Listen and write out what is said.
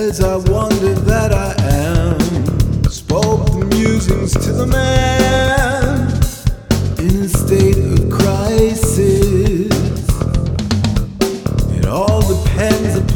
as I wonder that I am. Spoke the musings to the man.